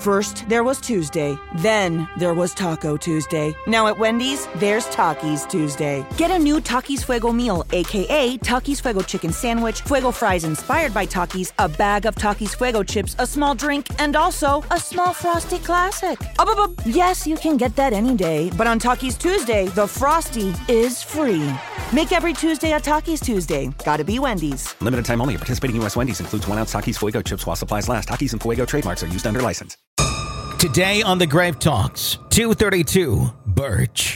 First, there was Tuesday. Then, there was Taco Tuesday. Now at Wendy's, there's Takis Tuesday. Get a new Takis Fuego meal, a.k.a. Takis Fuego chicken sandwich, Fuego fries inspired by Takis, a bag of Takis Fuego chips, a small drink, and also a small Frosty Classic. Yes, you can get that any day, but on Takis Tuesday, the Frosty is free. Make every Tuesday a Takis Tuesday. Gotta be Wendy's. Limited time only. Participating U.S. Wendy's includes 1 ounce Takis Fuego chips while supplies last. Takis and Fuego trademarks are used under license. Today on The Grave Talks, 232 Birch.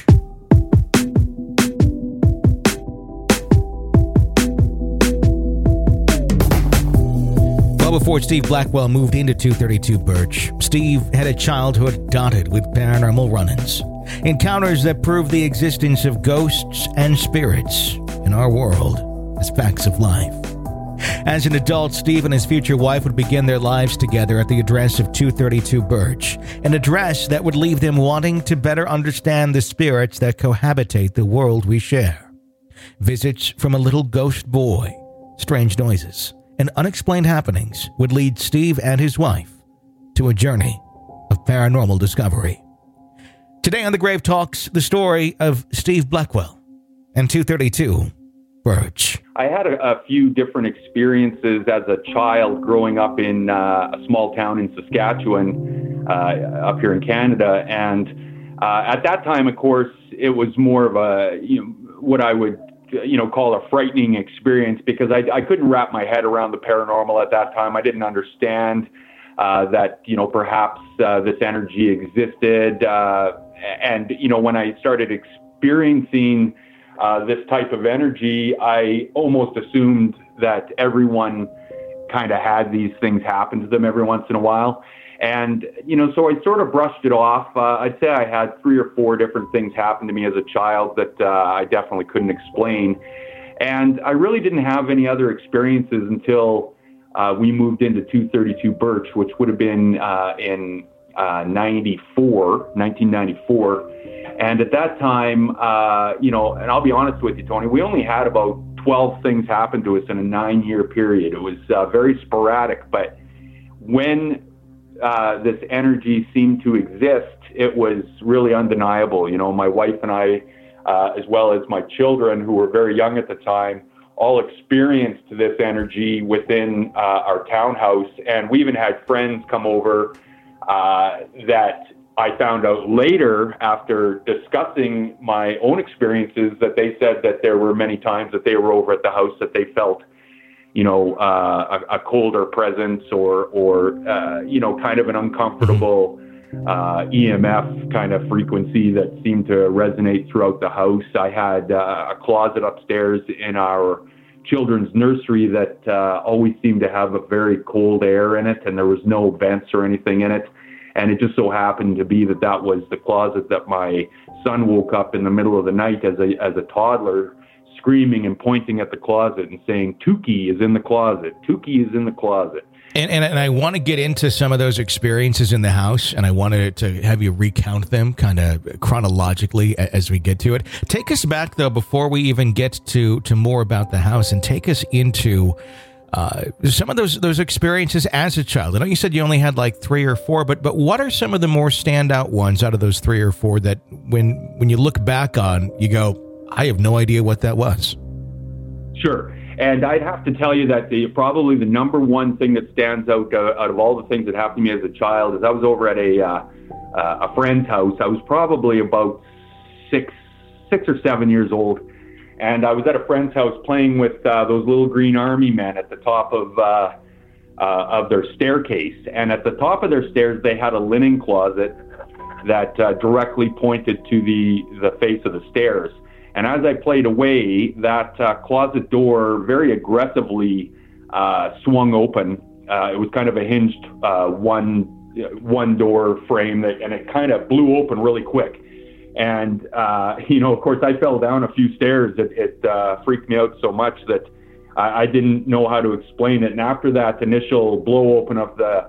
Well, before Steve Blackwell moved into 232 Birch, Steve had a childhood dotted with paranormal run-ins. Encounters that prove the existence of ghosts and spirits in our world as facts of life. As an adult, Steve and his future wife would begin their lives together at the address of 232 Birch, an address that would leave them wanting to better understand the spirits that cohabitate the world we share. Visits from a little ghost boy, strange noises, and unexplained happenings would lead Steve and his wife to a journey of paranormal discovery. Today on The Grave Talks, the story of Steve Blackwell and 232 Birch. I had a few different experiences as a child growing up in a small town in Saskatchewan, up here in Canada. And at that time, of course, it was more of a, what I would, call a frightening experience because I couldn't wrap my head around the paranormal at that time. I didn't understand that, perhaps this energy existed. And when I started experiencing this type of energy, I almost assumed that everyone kind of had these things happen to them every once in a while. And, so I sort of brushed it off. I'd say I had 3 or 4 different things happen to me as a child that I definitely couldn't explain. And I really didn't have any other experiences until we moved into 232 Birch, which would have been in 1994. And at that time, and I'll be honest with you, Tony, we only had about 12 things happen to us in a 9-year period. It was very sporadic, but when this energy seemed to exist, it was really undeniable. My wife and I, as well as my children, who were very young at the time, all experienced this energy within our townhouse. And we even had friends come over that I found out later, after discussing my own experiences, that they said that there were many times that they were over at the house that they felt, a colder presence or kind of an uncomfortable EMF kind of frequency that seemed to resonate throughout the house. I had a closet upstairs in our children's nursery that always seemed to have a very cold air in it, and there was no vents or anything in it. And it just so happened to be that was the closet that my son woke up in the middle of the night as a toddler, screaming and pointing at the closet and saying, "Tukey is in the closet. Tukey is in the closet." And I want to get into some of those experiences in the house, and I wanted to have you recount them kind of chronologically as we get to it. Take us back, though, before we even get to more about the house, and take us into some of those experiences as a child. I know you said you only had like 3 or 4, but what are some of the more standout ones out of those 3 or 4 that when you look back on, you go, I have no idea what that was? Sure. And I'd have to tell you that probably the number one thing that stands out of all the things that happened to me as a child is I was over at a friend's house. I was probably about 6 or 7 years old. And I was at a friend's house playing with those little green army men at the top of their staircase. And at the top of their stairs, they had a linen closet that directly pointed to the face of the stairs. And as I played away, that closet door very aggressively swung open. It was kind of a hinged one door frame, and it kind of blew open really quick. And, of course, I fell down a few stairs. It freaked me out so much that I didn't know how to explain it. And after that initial blow open of the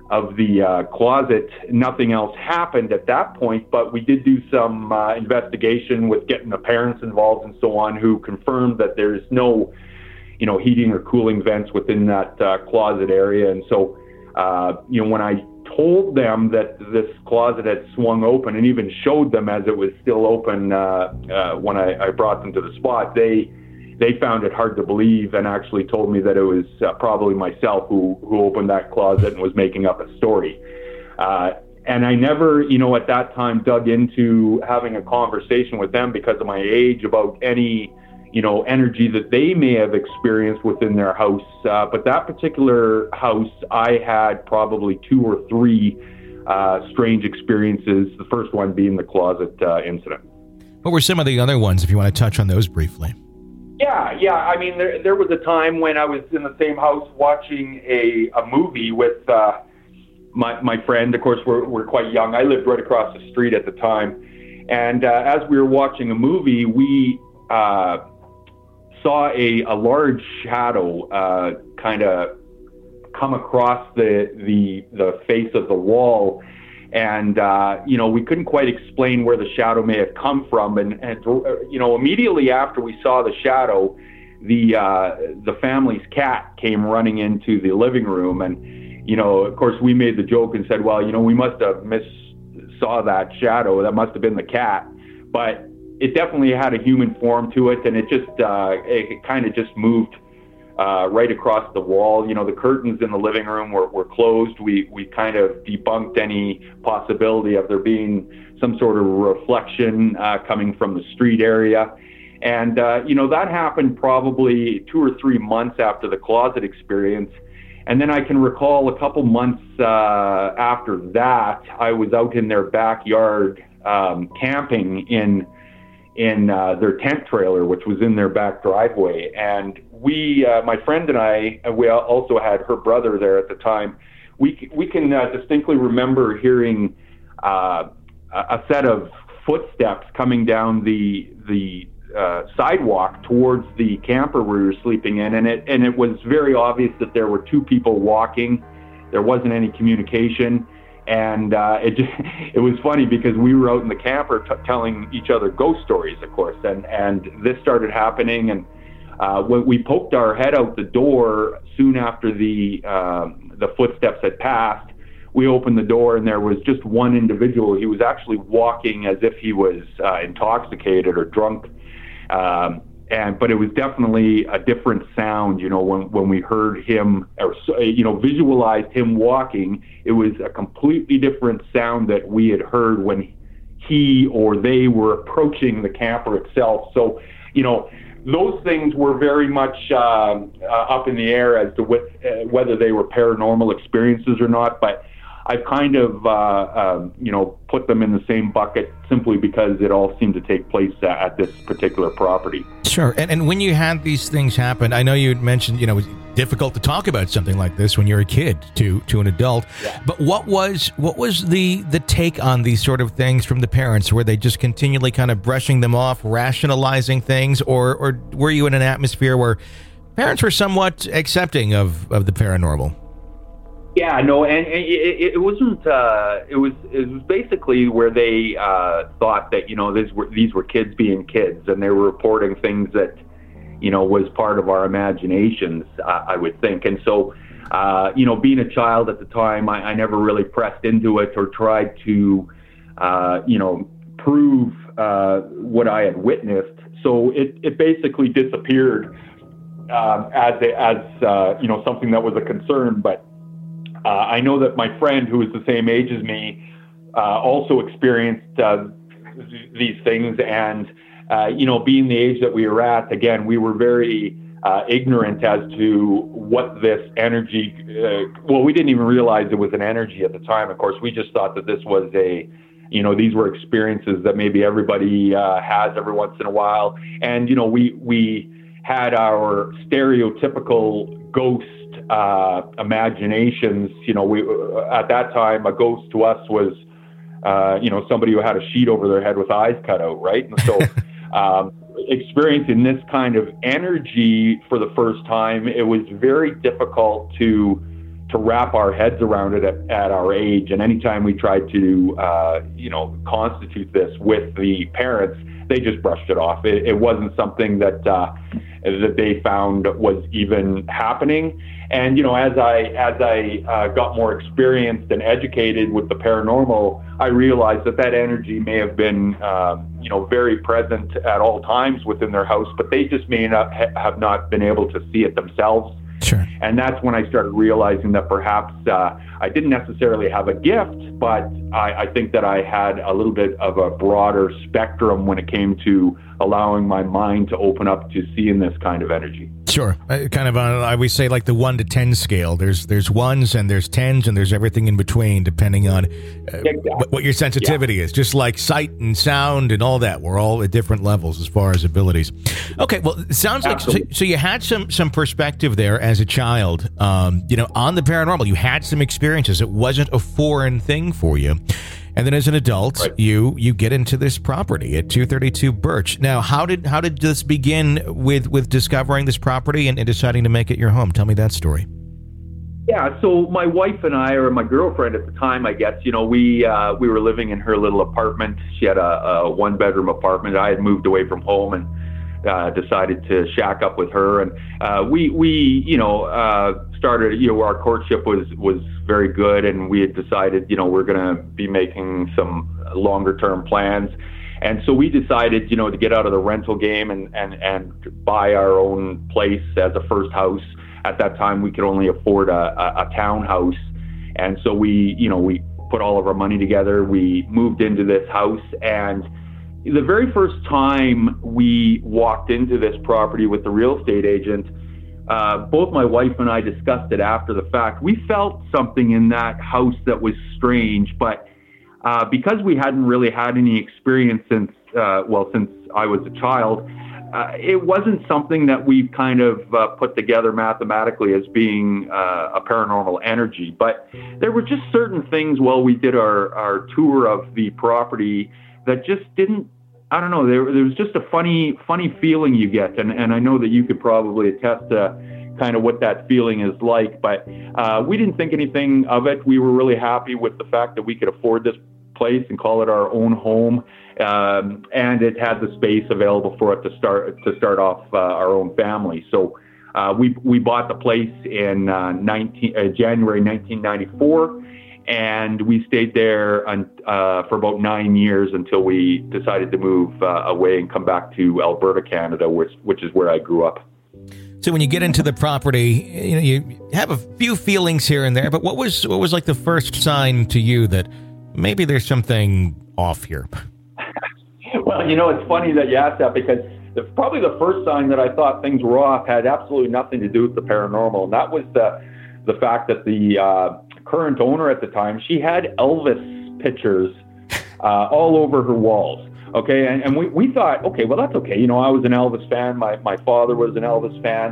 closet, nothing else happened at that point. But we did do some investigation with getting the parents involved and so on, who confirmed that there's no, heating or cooling vents within that closet area. And so, when I told them that this closet had swung open, and even showed them as it was still open when I brought them to the spot, they found it hard to believe, and actually told me that it was probably myself who opened that closet and was making up a story. And I never, at that time dug into having a conversation with them because of my age about any, energy that they may have experienced within their house. But that particular house, I had probably 2 or 3 strange experiences, the first one being the closet incident. What were some of the other ones, if you want to touch on those briefly? Yeah. I mean, there was a time when I was in the same house watching a movie with my friend. Of course, we're quite young. I lived right across the street at the time. And as we were watching a movie, we saw a large shadow kind of come across the face of the wall. And, we couldn't quite explain where the shadow may have come from. And immediately after we saw the shadow, the family's cat came running into the living room. And, of course, we made the joke and said, well, we must have saw that shadow. That must have been the cat. But it definitely had a human form to it. And it just, it kind of just moved right across the wall. The curtains in the living room were closed. We kind of debunked any possibility of there being some sort of reflection coming from the street area. And, that happened probably 2 or 3 months after the closet experience. And then I can recall a couple months after that, I was out in their backyard camping in their tent trailer, which was in their back driveway. And my friend and I, we also had her brother there at the time. We can distinctly remember hearing a set of footsteps coming down the sidewalk towards the camper we were sleeping in, and it was very obvious that there were 2 people walking. There wasn't any communication. And it was funny because we were out in the camper telling each other ghost stories, of course, and this started happening. And when we poked our head out the door soon after the footsteps had passed, we opened the door and there was just one individual. He was actually walking as if he was intoxicated or drunk. But it was definitely a different sound, when we heard him or, visualized him walking. It was a completely different sound that we had heard when he or they were approaching the camper itself. So, those things were very much up in the air as to whether they were paranormal experiences or not. But I've kind of, put them in the same bucket simply because it all seemed to take place at this particular property. Sure. And when you had these things happen, I know you had mentioned, it was difficult to talk about something like this when you're a kid to an adult. Yeah. But what was the take on these sort of things from the parents? Were they just continually kind of brushing them off, rationalizing things, or were you in an atmosphere where parents were somewhat accepting of the paranormal? Yeah, no, and it wasn't. It was basically where they thought that these were kids being kids, and they were reporting things that was part of our imaginations, I would think. And so, being a child at the time, I never really pressed into it or tried to, prove what I had witnessed. So it basically disappeared as something that was a concern, but. I know that my friend, who was the same age as me, also experienced these things. And, being the age that we were at, again, we were very ignorant as to what this energy, we didn't even realize it was an energy at the time. Of course, we just thought that this was these were experiences that maybe everybody has every once in a while. And, we had our stereotypical ghost imaginations. We at that time, a ghost to us was somebody who had a sheet over their head with eyes cut out, right? And so experiencing this kind of energy for the first time, it was very difficult to wrap our heads around it at our age. And anytime we tried to constitute this with the parents, they just brushed it off. It wasn't something that that they found was even happening. And, as I got more experienced and educated with the paranormal, I realized that energy may have been, very present at all times within their house, but they just may not have not been able to see it themselves. Sure. And that's when I started realizing that perhaps I didn't necessarily have a gift, but I think that I had a little bit of a broader spectrum when it came to allowing my mind to open up to seeing this kind of energy. Sure. Kind of on, I always say, like the 1 to 10 scale. There's ones and there's tens and there's everything in between, depending on what your sensitivity is. Just like sight and sound and all that. We're all at different levels as far as abilities. Okay, well, it sounds like so you had some perspective there as a child, on the paranormal. You had some experiences. It wasn't a foreign thing for you. And then as an adult, right, you get into this property at 232 Birch. Now, how did this begin with discovering this property and deciding to make it your home? Tell me that story. Yeah, so my wife and I, or my girlfriend at the time, I guess, we were living in her little apartment. She had a 1-bedroom apartment. I had moved away from home and decided to shack up with her. And we started, our courtship was very good, and we had decided, we're going to be making some longer term plans. And so we decided, to get out of the rental game and buy our own place as a first house. At that time, we could only afford a townhouse. And so we put all of our money together. We moved into this house, and the very first time we walked into this property with the real estate agent, both my wife and I discussed it after the fact. We felt something in that house that was strange, but because we hadn't really had any experience since I was a child, it wasn't something that we kind of put together mathematically as being a paranormal energy. But there were just certain things while we did our tour of the property that just didn't, I don't know, there was just a funny feeling you get. And I know that you could probably attest to kind of what that feeling is like, but we didn't think anything of it. We were really happy with the fact that we could afford this place and call it our own home. And it had the space available for it to start off our own family. So we bought the place in January 1994. And we stayed there for about 9 years until we decided to move away and come back to Alberta, Canada, which is where I grew up. So when you get into the property, you have a few feelings here and there, but what was like the first sign to you that maybe there's something off here? Well, it's funny that you asked that, because probably the first sign that I thought things were off had absolutely nothing to do with the paranormal, and that was the fact that the current owner at the time, she had Elvis pictures all over her walls. Okay, and we thought, okay, well, that's okay. I was an Elvis fan. My father was an Elvis fan,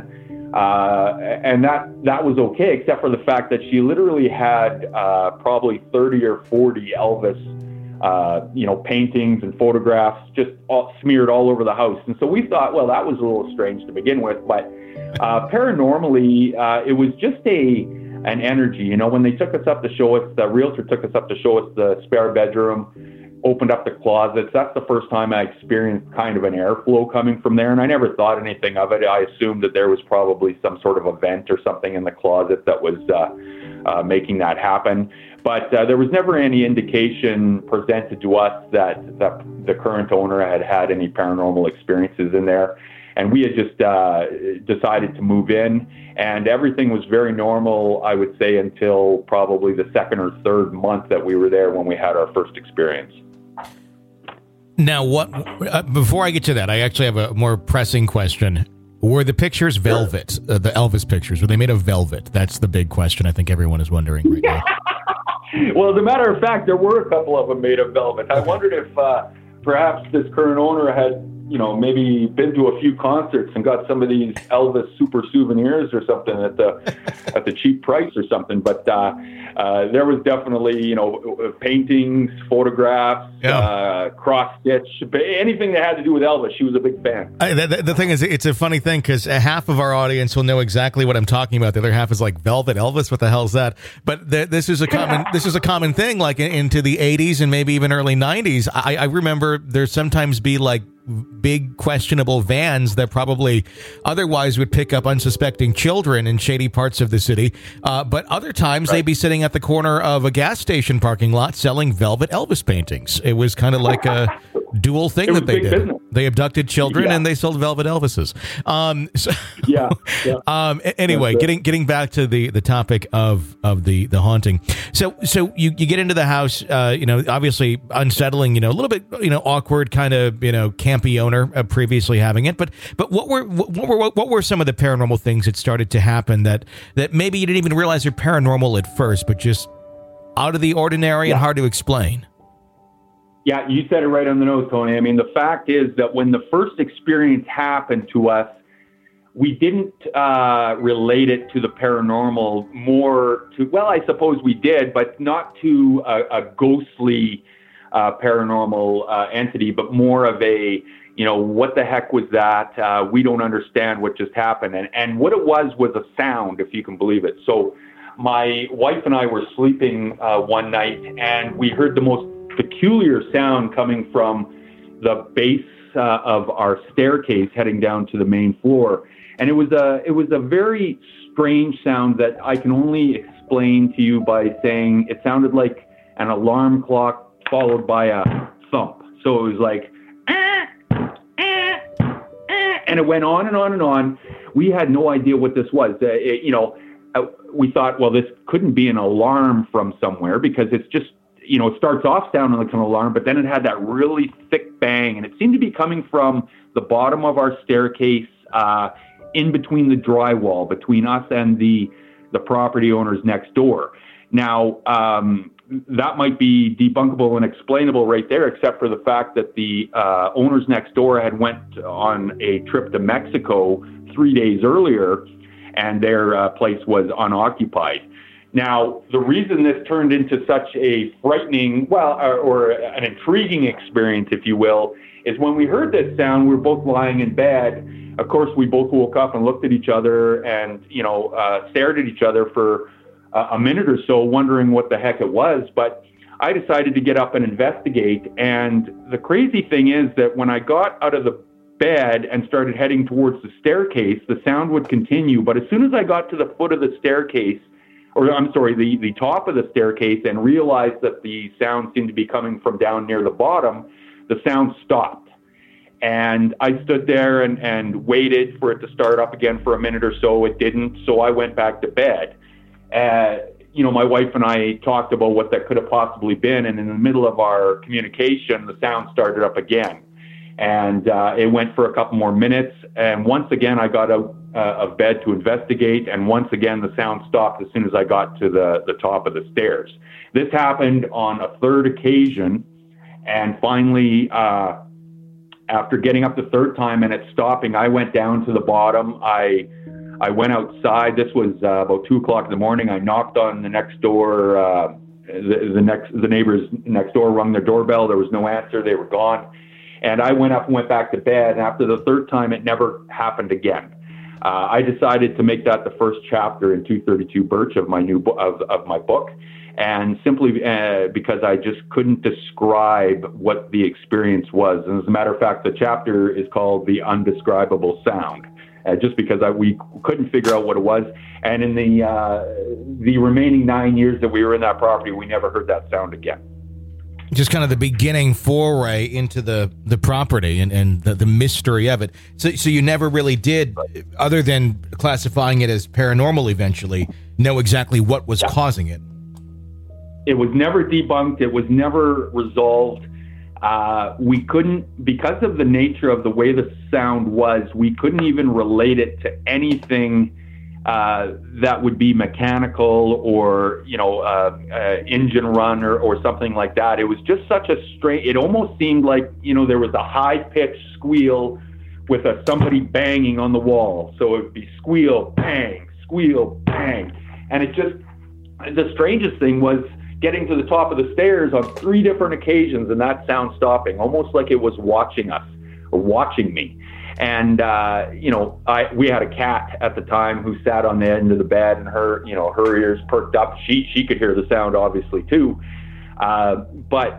and that was okay, except for the fact that she literally had probably 30 or 40 Elvis, paintings and photographs just smeared all over the house. And so we thought, well, that was a little strange to begin with, but paranormally, it was just an energy. When they took us up to show us, the realtor took us up to show us the spare bedroom, opened up the closets. That's the first time I experienced kind of an airflow coming from there, and I never thought anything of it. I assumed that there was probably some sort of a vent or something in the closet that was making that happen. But there was never any indication presented to us that the current owner had any paranormal experiences in there. And we had just decided to move in, and everything was very normal, I would say, until probably the second or third month that we were there when we had our first experience. Now, before I get to that, I actually have a more pressing question. Were the pictures velvet, the Elvis pictures? Were they made of velvet? That's the big question I think everyone is wondering right now. Well, as a matter of fact, there were a couple of them made of velvet. I wondered if perhaps this current owner had maybe been to a few concerts and got some of these Elvis super souvenirs or something at the cheap price or something. But there was definitely, paintings, photographs, cross stitch, anything that had to do with Elvis. She was a big fan. The thing is, it's a funny thing because half of our audience will know exactly what I'm talking about. The other half is like, velvet Elvis, what the hell is that? But this is a common thing, like into the 80s and maybe even early 90s. I remember there sometimes be like big questionable vans that probably otherwise would pick up unsuspecting children in shady parts of the city. But other times they'd be sitting at the corner of a gas station parking lot selling Velvet Elvis paintings. It was kind of like a dual thing that they did. Business. They abducted children and they sold Velvet Elvises. Anyway, getting back to the topic of the haunting. So you get into the house, obviously unsettling, a little bit, awkward, kind of, campy owner previously having it. But what were some of the paranormal things that started to happen that maybe you didn't even realize are paranormal at first, but just out of the ordinary and hard to explain? Yeah, you said it right on the nose, Tony. I mean, the fact is that when the first experience happened to us, we didn't relate it to the paranormal, more to, well, I suppose we did, but not to a ghostly paranormal entity, but more of a, what the heck was that? We don't understand what just happened. And what it was a sound, if you can believe it. So my wife and I were sleeping one night, and we heard the most peculiar sound coming from the base of our staircase heading down to the main floor. And it was a very strange sound that I can only explain to you by saying it sounded like an alarm clock followed by a thump. So it was like, and it went on and on and on. We had no idea what this was. We thought, well, this couldn't be an alarm from somewhere because it's just, it starts off sounding like an alarm, but then it had that really thick bang, and it seemed to be coming from the bottom of our staircase, in between the drywall, between us and the property owners next door. Now, that might be debunkable and explainable right there, except for the fact that the owners next door had went on a trip to Mexico 3 days earlier, and their place was unoccupied. Now, the reason this turned into such a frightening, or an intriguing experience, if you will, is when we heard this sound, we were both lying in bed. Of course, we both woke up and looked at each other and, stared at each other for a minute or so, wondering what the heck it was. But I decided to get up and investigate. And the crazy thing is that when I got out of the bed and started heading towards the staircase, the sound would continue. But as soon as I got to the foot of the staircase, the top of the staircase, and realized that the sound seemed to be coming from down near the bottom, the sound stopped. And I stood there and waited for it to start up again for a minute or so. It didn't, so I went back to bed. My wife and I talked about what that could have possibly been, and in the middle of our communication, the sound started up again. And it went for a couple more minutes, and once again I got out of bed to investigate, and once again the sound stopped as soon as I got to the top of the stairs. This happened on a third occasion, and finally, after getting up the third time and it stopping, I went down to the bottom. I went outside. This was about 2:00 in the morning. I knocked on the next door. The neighbors next door rung their doorbell. There was no answer. They were gone. And I went up and went back to bed. And after the third time, it never happened again. I decided to make that the first chapter in 232 Birch of my new of my book, and simply because I just couldn't describe what the experience was. And as a matter of fact, the chapter is called "The Undescribable Sound," just because we couldn't figure out what it was. And in the remaining 9 years that we were in that property, we never heard that sound again. Just kind of the beginning foray into the property and the mystery of it. So you never really did, other than classifying it as paranormal eventually, know exactly what was causing it. It was never debunked. It was never resolved. We couldn't, because of the nature of the way the sound was, we couldn't even relate it to anything that would be mechanical or, engine run or something like that. It was just such a strange, it almost seemed like, there was a high-pitched squeal with somebody banging on the wall. So it would be squeal, bang, and it just, the strangest thing was getting to the top of the stairs on 3 different occasions and that sound stopping, almost like it was watching us or watching me. And, we had a cat at the time who sat on the end of the bed, and her ears perked up. She could hear the sound obviously too. But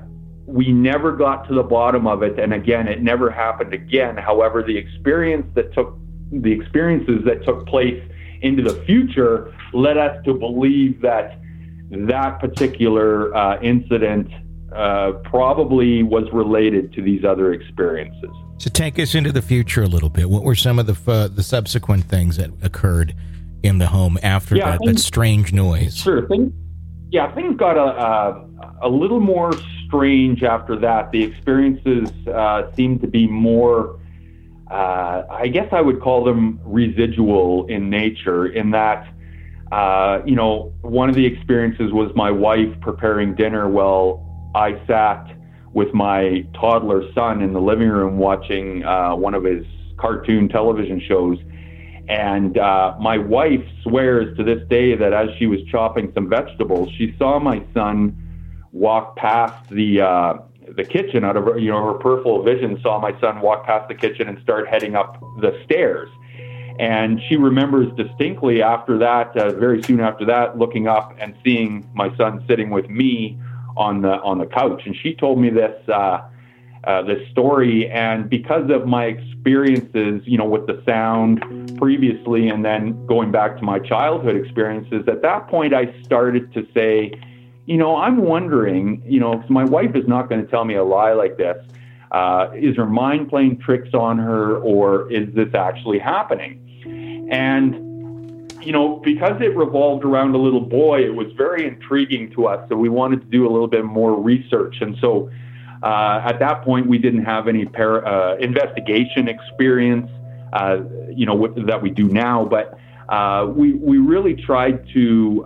we never got to the bottom of it, and again, it never happened again. However, the experiences that took place into the future led us to believe that particular incident probably was related to these other experiences. So take us into the future a little bit. What were some of the subsequent things that occurred in the home after that strange noise? Sure. Things got a little more strange after that. The experiences seemed to be more, I guess I would call them residual in nature, in that, one of the experiences was my wife preparing dinner while I sat with my toddler son in the living room watching one of his cartoon television shows. And my wife swears to this day that as she was chopping some vegetables, she saw my son walk past the kitchen out of her peripheral vision, saw my son walk past the kitchen and start heading up the stairs. And she remembers distinctly after that, very soon after that, looking up and seeing my son sitting with me on the couch. And she told me this story, and because of my experiences, with the sound previously, and then going back to my childhood experiences, at that point I started to say, I'm wondering, because my wife is not going to tell me a lie like this. Is her mind playing tricks on her, or is this actually happening? And because it revolved around a little boy, it was very intriguing to us. So we wanted to do a little bit more research. And so at that point, we didn't have any investigation experience, that we do now. But we really tried to,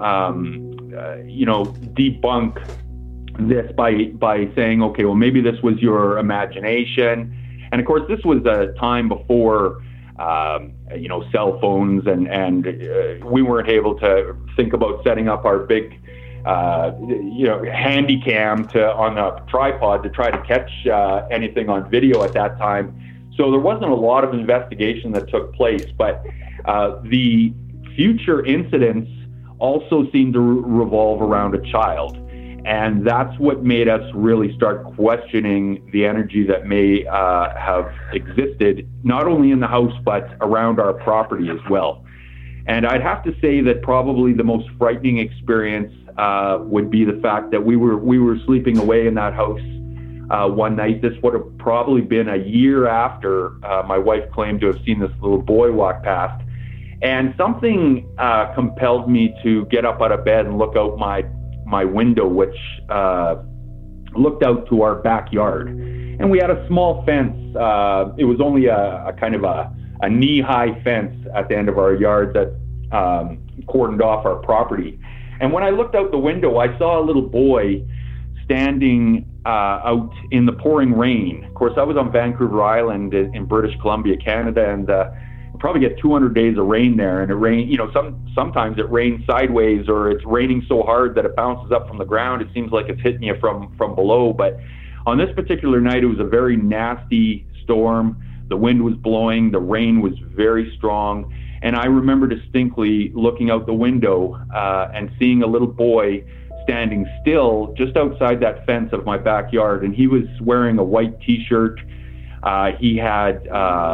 debunk this by saying, okay, well, maybe this was your imagination. And of course, this was a time before cell phones, and we weren't able to think about setting up our big, handy cam on a tripod to try to catch anything on video at that time. So there wasn't a lot of investigation that took place, but the future incidents also seemed to revolve around a child. And that's what made us really start questioning the energy that may have existed, not only in the house, but around our property as well. And I'd have to say that probably the most frightening experience would be the fact that we were sleeping away in that house one night. This would have probably been a year after my wife claimed to have seen this little boy walk past. And something compelled me to get up out of bed and look out my window, which looked out to our backyard. And we had a small fence. It was only a kind of a knee-high fence at the end of our yard that cordoned off our property. And when I looked out the window, I saw a little boy standing out in the pouring rain. Of course, I was on Vancouver Island in British Columbia, Canada, and probably get 200 days of rain there, and it rain, sometimes it rains sideways, or it's raining so hard that it bounces up from the ground. It seems like it's hitting you from below. But on this particular night, it was a very nasty storm. The wind was blowing, the rain was very strong, and I remember distinctly looking out the window and seeing a little boy standing still just outside that fence of my backyard, and he was wearing a white t-shirt. He had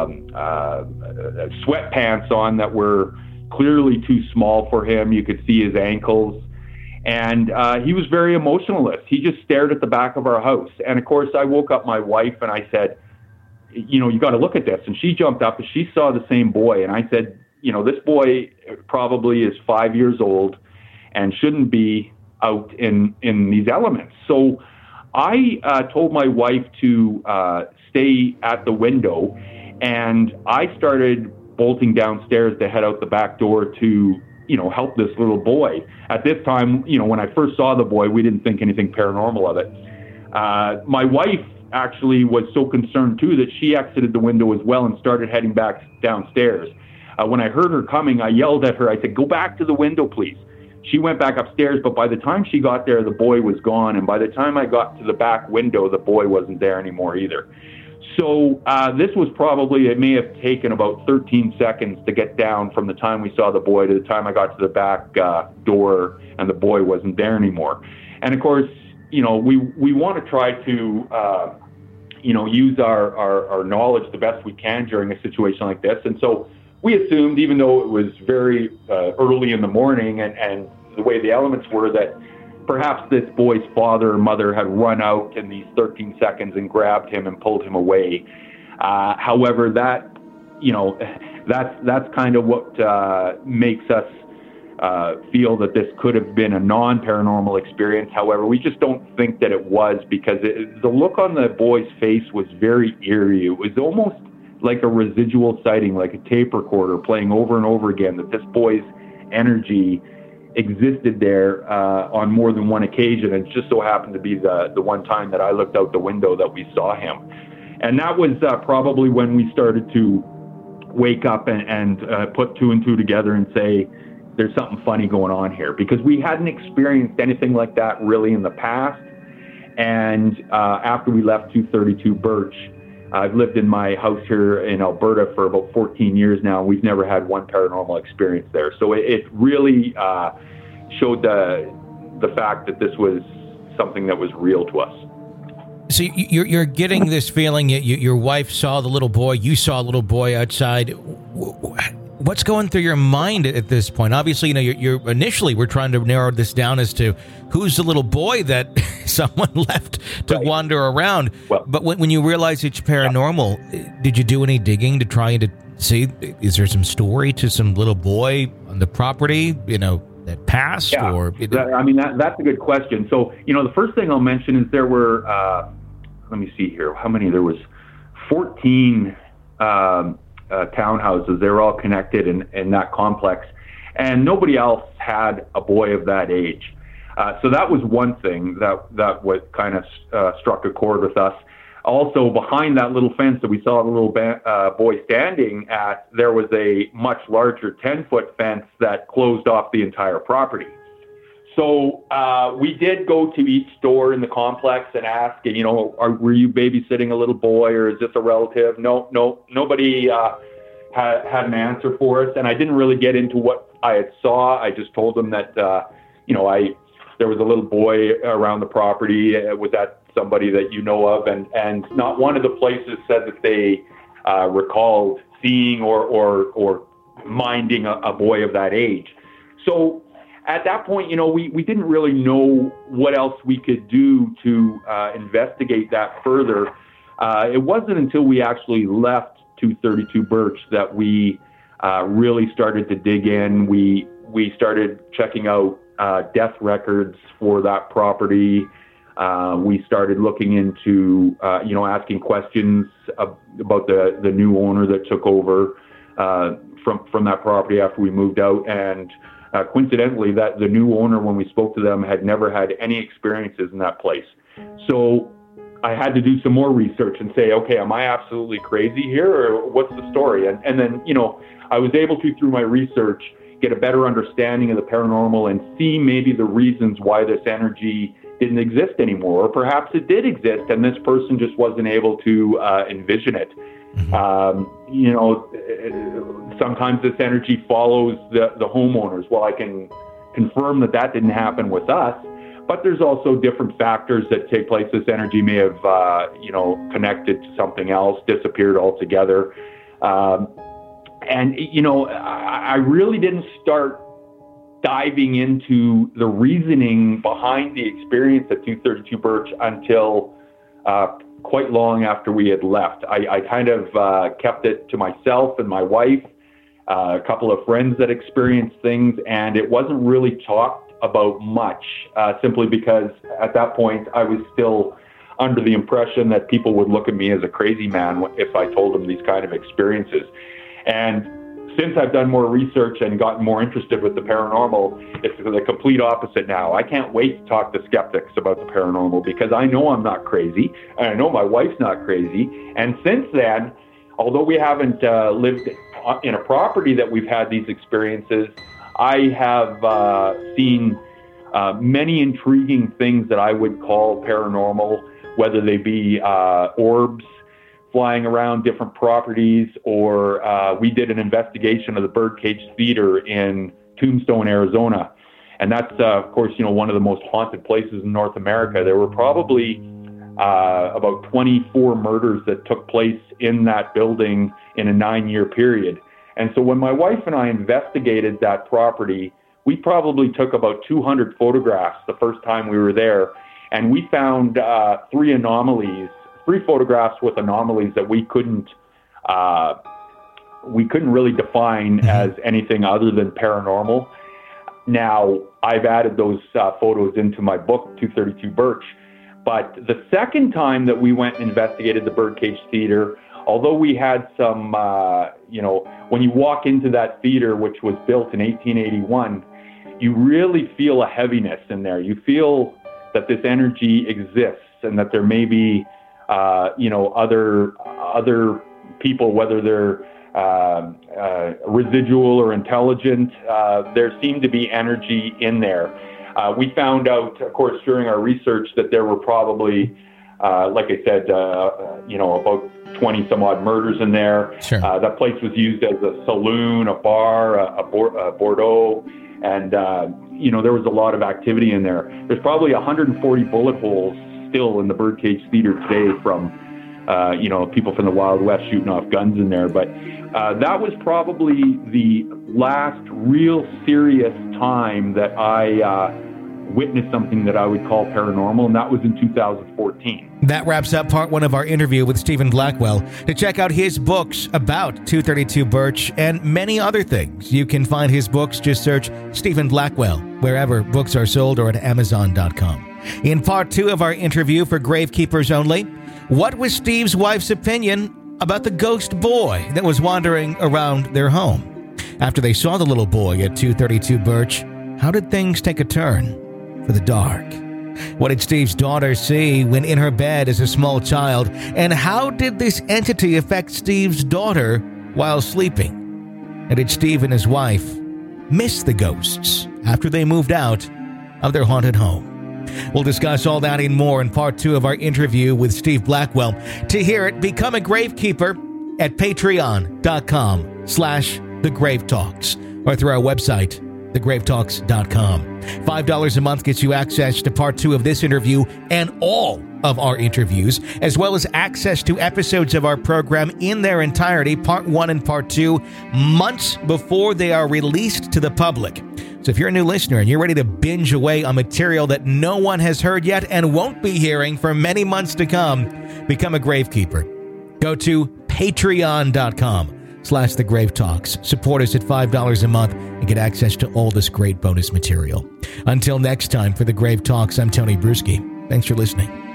sweatpants on that were clearly too small for him. You could see his ankles. And he was very emotionless. He just stared at the back of our house. And, of course, I woke up my wife and I said, you got to look at this. And she jumped up and she saw the same boy. And I said, this boy probably is 5 years old and shouldn't be out in these elements. So I told my wife to stay at the window, and I started bolting downstairs to head out the back door to, help this little boy. At this time, when I first saw the boy, we didn't think anything paranormal of it. My wife actually was so concerned too that she exited the window as well and started heading back downstairs. When I heard her coming, I yelled at her. I said, "Go back to the window, please." She went back upstairs, but by the time she got there, the boy was gone. And by the time I got to the back window, the boy wasn't there anymore either. So this was probably, it may have taken about 13 seconds to get down from the time we saw the boy to the time I got to the back door and the boy wasn't there anymore. And of course, we want to try to, use our knowledge the best we can during a situation like this. And so we assumed, even though it was very early in the morning and the way the elements were, that perhaps this boy's father or mother had run out in these 13 seconds and grabbed him and pulled him away. However, that's kind of what makes us feel that this could have been a non-paranormal experience. However, we just don't think that it was, because the look on the boy's face was very eerie. It was almost like a residual sighting, like a tape recorder playing over and over again, that this boy's energy existed there on more than one occasion. And it just so happened to be the one time that I looked out the window that we saw him. And that was probably when we started to wake up and put two and two together and say, there's something funny going on here, because we hadn't experienced anything like that really in the past. And after we left 232 Birch, I've lived in my house here in Alberta for about 14 years now. We've never had one paranormal experience there. So it really showed the fact that this was something that was real to us. So you're getting this feeling. Your wife saw the little boy. You saw a little boy outside. What's going through your mind at this point? Obviously, you're initially we're trying to narrow this down as to who's the little boy that someone left to wander around. Well, but when you realize it's paranormal, did you do any digging to try and to see, is there some story to some little boy on the property, that passed? Yeah. Or that's a good question. So, the first thing I'll mention is there were, let me see here, how many? There was 14 townhouses. They were all connected in that complex, and nobody else had a boy of that age. So that was one thing that was kind of struck a chord with us. Also, behind that little fence that we saw the little boy standing at, there was a much larger 10-foot fence that closed off the entire property. So we did go to each door in the complex and ask, were you babysitting a little boy, or is this a relative? No, nobody had an answer for us. And I didn't really get into what I had saw. I just told them that, there was a little boy around the property. Was that somebody that you know of? And not one of the places said that they recalled seeing or minding a boy of that age. So at that point, we didn't really know what else we could do to investigate that further. It wasn't until we actually left 232 Birch that we really started to dig in. We started checking out death records for that property. We started looking into, asking questions about the new owner that took over from that property after we moved out. And coincidentally, that the new owner, when we spoke to them, had never had any experiences in that place. So I had to do some more research and say, okay, am I absolutely crazy here, or what's the story? And then, I was able to, through my research, get a better understanding of the paranormal and see maybe the reasons why this energy didn't exist anymore, or perhaps it did exist and this person just wasn't able to envision it. Sometimes this energy follows the homeowners. Well, I can confirm that didn't happen with us, but there's also different factors that take place. This energy may have, connected to something else, disappeared altogether. I really didn't start diving into the reasoning behind the experience at 232 Birch until quite long after we had left. I kind of kept it to myself and my wife, a couple of friends that experienced things, and it wasn't really talked about much, simply because at that point I was still under the impression that people would look at me as a crazy man if I told them these kind of experiences. And since I've done more research and gotten more interested with the paranormal, it's the complete opposite now. I can't wait to talk to skeptics about the paranormal, because I know I'm not crazy, and I know my wife's not crazy. And since then, although we haven't lived in a property that we've had these experiences, I have seen many intriguing things that I would call paranormal, whether they be orbs flying around different properties, or we did an investigation of the Birdcage Theater in Tombstone, Arizona. And that's, of course, one of the most haunted places in North America. There were probably about 24 murders that took place in that building in a 9-year period. And so when my wife and I investigated that property, we probably took about 200 photographs the first time we were there. And we found three photographs with anomalies that we couldn't really define as anything other than paranormal. Now, I've added those photos into my book, 232 Birch. But the second time that we went and investigated the Birdcage Theater, although we had some, when you walk into that theater, which was built in 1881, you really feel a heaviness in there. You feel that this energy exists and that there may be, other people, whether they're residual or intelligent, there seemed to be energy in there. We found out, of course, during our research that there were probably, like I said, about 20 some odd murders in there. Sure. That place was used as a saloon, a bar, a Bordeaux, and, there was a lot of activity in there. There's probably 140 bullet holes still in the Birdcage Theater today from, people from the Wild West shooting off guns in there. But that was probably the last real serious time that I witnessed something that I would call paranormal, and that was in 2014. That wraps up part one of our interview with Stephen Blackwell. To check out his books about 232 Birch and many other things, you can find his books. Just search Stephen Blackwell wherever books are sold or at Amazon.com. In part two of our interview for Gravekeepers Only, what was Steve's wife's opinion about the ghost boy that was wandering around their home? After they saw the little boy at 232 Birch, how did things take a turn for the dark? What did Steve's daughter see when in her bed as a small child? And how did this entity affect Steve's daughter while sleeping? And did Steve and his wife miss the ghosts after they moved out of their haunted home? We'll discuss all that and more in part two of our interview with Steve Blackwell. To hear it, become a Gravekeeper at patreon.com/thegravetalks or through our website, thegravetalks.com. $5 a month gets you access to part two of this interview and all of our interviews, as well as access to episodes of our program in their entirety, part one and part two, months before they are released to the public. So if you're a new listener and you're ready to binge away on material that no one has heard yet and won't be hearing for many months to come, become a Gravekeeper. Go to patreon.com/thegravetalks. Support us at $5 a month and get access to all this great bonus material. Until next time, for the Grave Talks, I'm Tony Bruschi. Thanks for listening.